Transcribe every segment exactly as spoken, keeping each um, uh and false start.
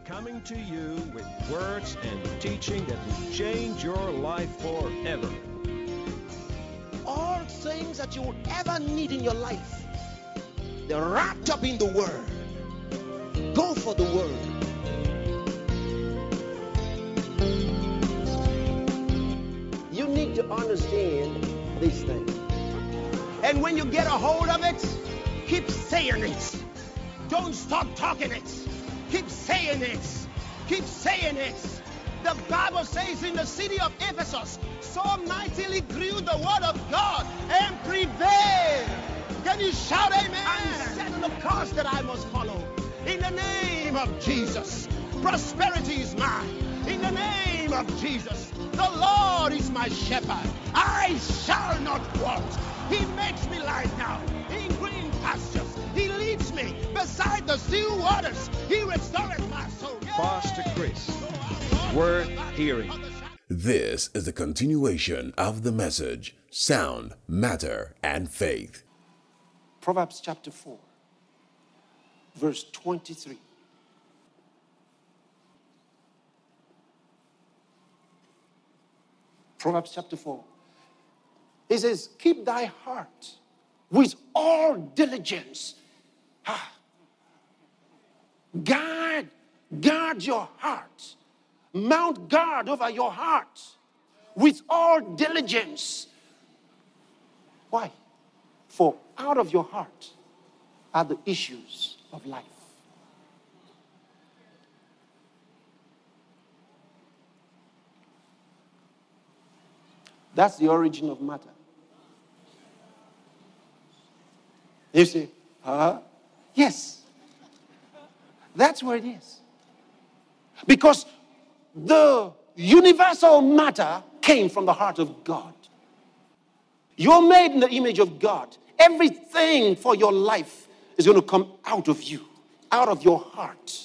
coming to you with words and teaching that will change your life forever. All things that you would ever need in your life, they're wrapped up in the Word. Go for the Word. You need to understand these things. And when you get a hold of it, keep saying it. Don't stop talking it. Keep saying it. Keep saying it. The Bible says in the city of Ephesus, so mightily grew the word of God and prevailed. Can you shout amen? I'm setting the course that I must follow. In the name of Jesus, prosperity is mine. In the name of Jesus, the Lord is my shepherd. I shall not want. He makes me lie down in green pastures. He leads me beside the still waters. He restores my soul. Pastor Chris, worth hearing. This is the continuation of the message, Sound, Matter, and Faith. Proverbs chapter four, verse twenty-three. Proverbs chapter four. It says, keep thy heart with all diligence. Ah. Guard, guard your heart. Mount guard over your heart with all diligence. Why? For out of your heart are the issues of life. That's the origin of matter. You say, huh? Yes. That's where it is. Because the universal matter came from the heart of God. You're made in the image of God. Everything for your life is going to come out of you, out of your heart.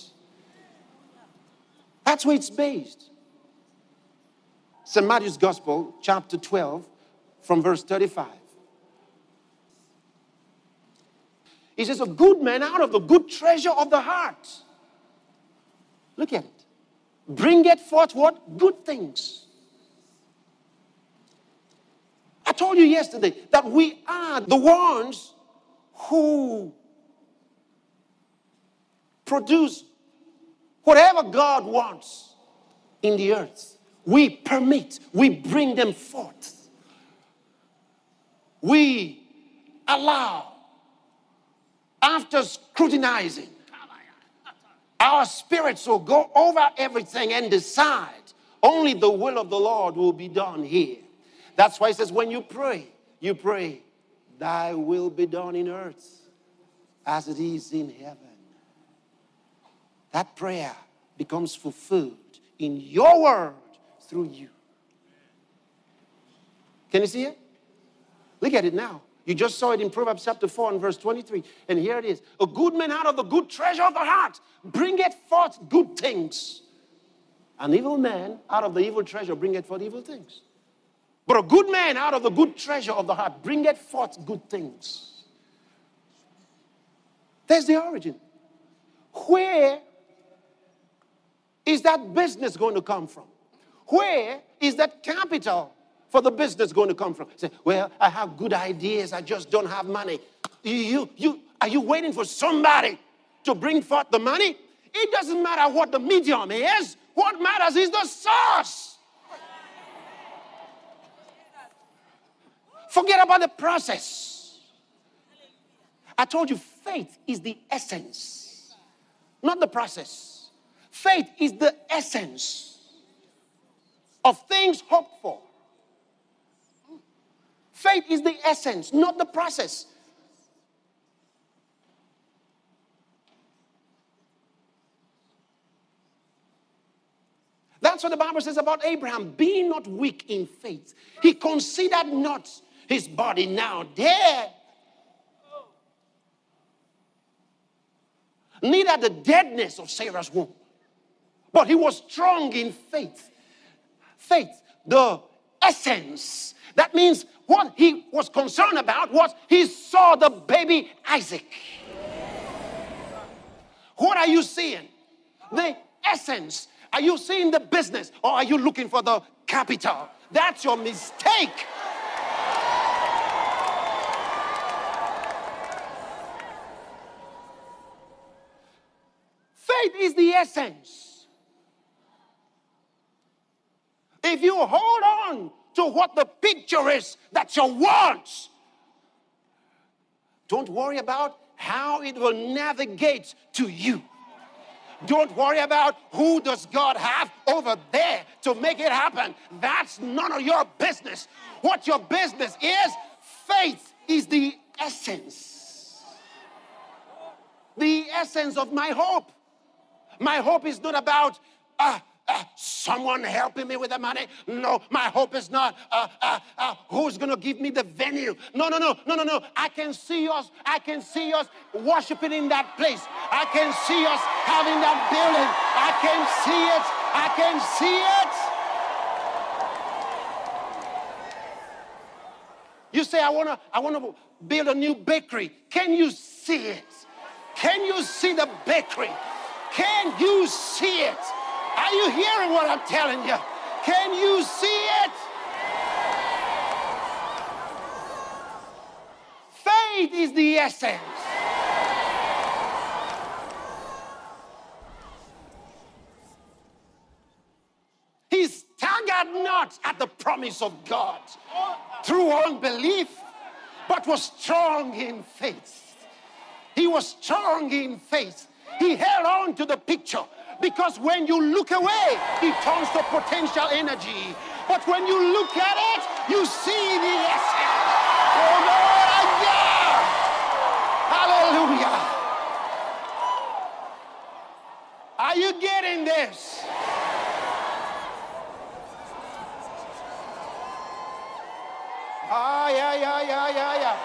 That's where it's based. Saint Matthew's Gospel, chapter twelve, from verse thirty-five. He says, a good man out of the good treasure of the heart. Look at it. Bringeth forth what? Good things. I told you yesterday that we are the ones who produce whatever God wants in the earth. We permit, we bring them forth. We allow. After scrutinizing, our spirits will go over everything and decide only the will of the Lord will be done here. That's why it says when you pray, you pray, thy will be done in earth as it is in heaven. That prayer becomes fulfilled in your word through you. Can you see it? Look at it now. You just saw it in Proverbs chapter four and verse twenty-three. And here it is. A good man out of the good treasure of the heart bringeth forth good things. An evil man out of the evil treasure bringeth forth evil things. But a good man out of the good treasure of the heart bringeth forth good things. There's the origin. Where is that business going to come from? Where is that capital for the business going to come from? Say, well, I have good ideas. I just don't have money. You, you, are you waiting for somebody to bring forth the money? It doesn't matter what the medium is. What matters is the source. Forget about the process. I told you faith is the essence, not the process. Faith is the essence of things hoped for. Faith is the essence, not the process. That's what the Bible says about Abraham. Be not weak in faith. He considered not his body now dead, neither the deadness of Sarah's womb, but he was strong in faith. Faith, the essence. That means what he was concerned about was he saw the baby Isaac. What are you seeing? The essence. Are you seeing the business or are you looking for the capital? That's your mistake. Faith is the essence. If you hold on to what the picture is that you want, don't worry about how it will navigate to you. Don't worry about who does God have over there to make it happen. That's none of your business. What your business is, faith is the essence. The essence of my hope. My hope is not about uh, uh, someone helping me with the money. No, my hope is not uh, uh, uh, who's going to give me the venue. No, no, no, no, no, no. I can see us. I can see us worshiping in that place. I can see us having that building. I can see it. I can see it. You say, I want to I want to build a new bakery. Can you see it? Can you see the bakery? Can you see it? Are you hearing what I'm telling you? Can you see it? Faith is the essence. He staggered not at the promise of God through unbelief, but was strong in faith. He was strong in faith. He held on to the picture because when you look away, it turns to potential energy. But when you look at it, you see the essence. Oh, Lord, yeah. Hallelujah. Are you getting this? Ah, yeah, yeah, yeah, yeah, yeah.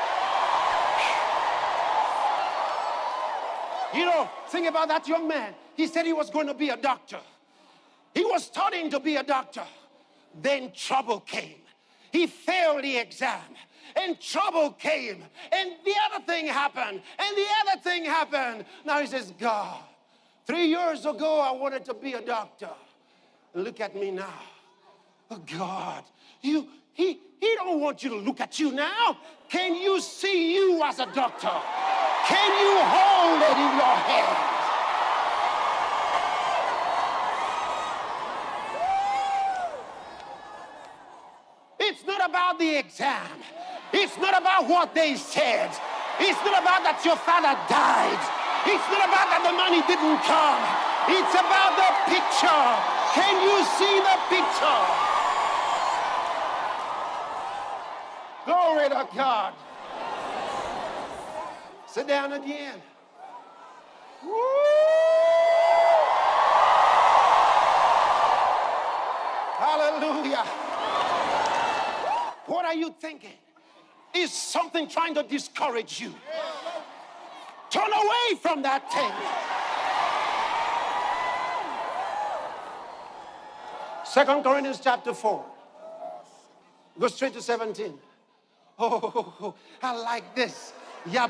You know, think about that young man. He said he was going to be a doctor. He was studying to be a doctor. Then trouble came. He failed the exam. And trouble came. And the other thing happened. And the other thing happened. Now he says, God, three years ago I wanted to be a doctor. Look at me now. Oh, God, you, he, he don't want you to look at you now. Can you see you as a doctor? Can you hold it in your hand? It's not about the exam. It's not about what they said. It's not about that your father died. It's not about that the money didn't come. It's about the picture. Can you see the picture? Glory to God. Sit down again. Woo! Hallelujah. What are you thinking? Is something trying to discourage you? Turn away from that thing. Second Corinthians chapter four. Go straight to seventeen. Oh, I like this. Hi.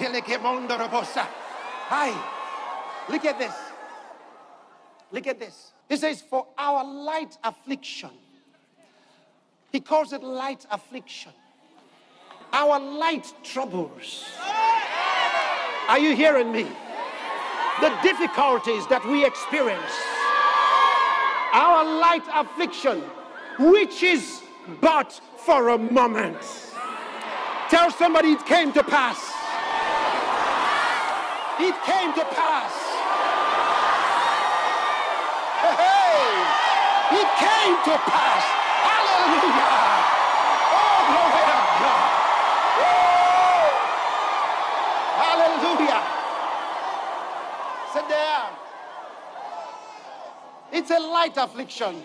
Look at this. Look at this. It says, for our light affliction. He calls it light affliction. Our light troubles. Are you hearing me? The difficulties that we experience. Our light affliction, which is but for a moment. Tell somebody it came to pass. It came to pass. Hey, it came to pass. Hallelujah. Oh, glory to God. Woo. Hallelujah. Sit down. It's a light affliction.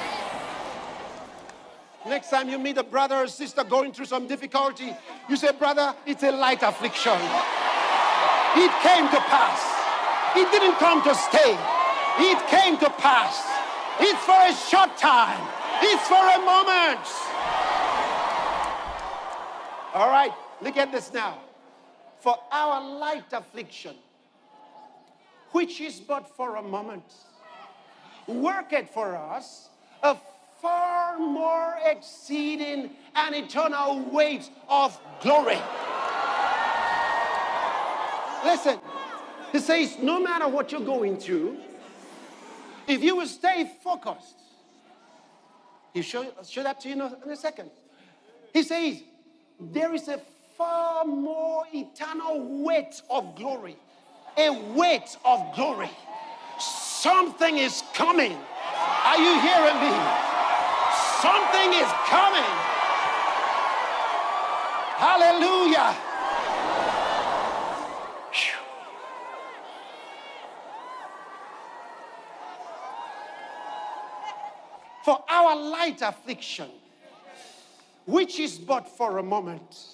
Next time you meet a brother or sister going through some difficulty, you say, brother, it's a light affliction. It came to pass. It didn't come to stay. It came to pass. It's for a short time. It's for a moment. All right, look at this now. For our light affliction, which is but for a moment. worketh for us a far more exceeding and eternal weight of glory. Listen, he says, no matter what you're going through, if you will stay focused, he'll show, show that to you in a, in a second. He says, there is a far more eternal weight of glory. A weight of glory. Something is coming. Are you hearing me? Something is coming. Hallelujah. Whew. For our light affliction, which is but for a moment.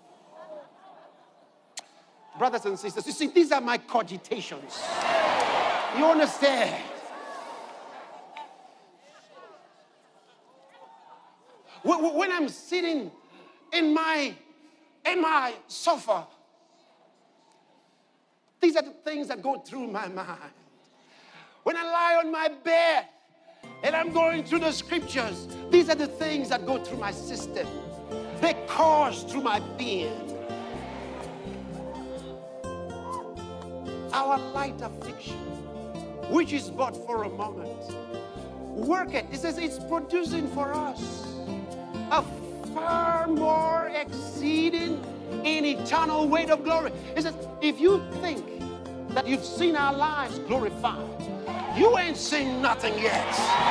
Brothers and sisters, you see, these are my cogitations. You understand? When I'm sitting in my, in my sofa, these are the things that go through my mind. When I lie on my bed and I'm going through the scriptures, these are the things that go through my system. They course through my being. Our light affliction, which is but for a moment, work it. It says it's producing for us a far more exceeding in eternal weight of glory. It says, if you think that you've seen our lives glorified, you ain't seen nothing yet.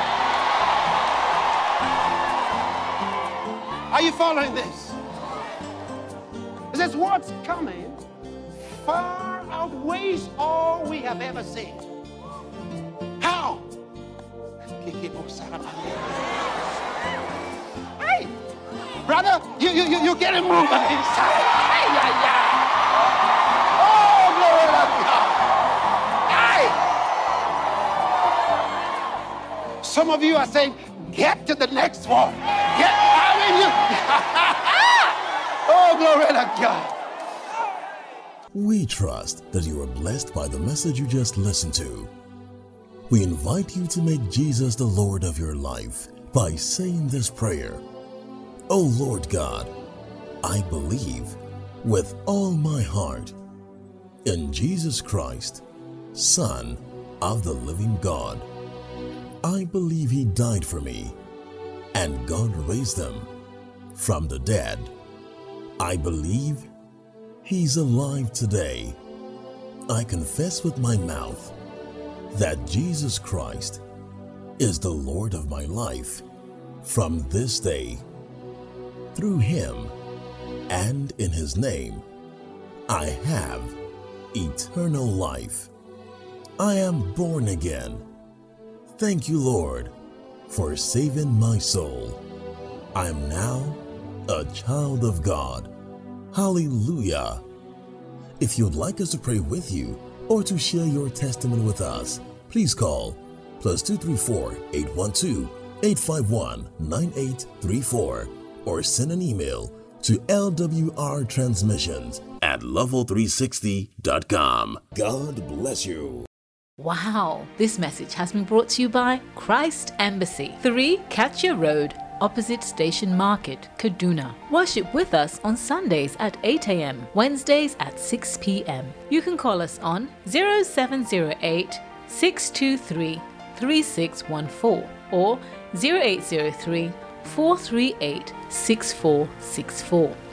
Are you following this? It says what's coming far outweighs all we have ever seen. How? Hey, brother, you you you you getting moving inside. Hey, yeah, yeah. Oh, glory to God. Hey. Some of you are saying, get to the next one. Get, I mean, you. Oh, glory to God. We trust that you are blessed by the message you just listened to. We invite you to make Jesus the Lord of your life by saying this prayer. O Lord God, I believe with all my heart in Jesus Christ, Son of the living God. I believe He died for me and God raised Him from the dead. I believe He's alive today. I confess with my mouth that Jesus Christ is the Lord of my life from this day. Through Him and in His name, I have eternal life. I am born again. Thank you, Lord, for saving my soul. I am now a child of God. Hallelujah. If you'd like us to pray with you or to share your testimony with us, please call plus two three four, eight one two, eight five one, nine eight three four or send an email to L W R transmissions at level three sixty dot com. God bless you. Wow, this message has been brought to you by Christ Embassy, three Katya Road, opposite Station Market, Kaduna. Worship with us on Sundays at eight a.m., Wednesdays at six p.m. You can call us on zero seven zero eight, six two three, three six one four or zero eight zero three, four three eight, six four six four.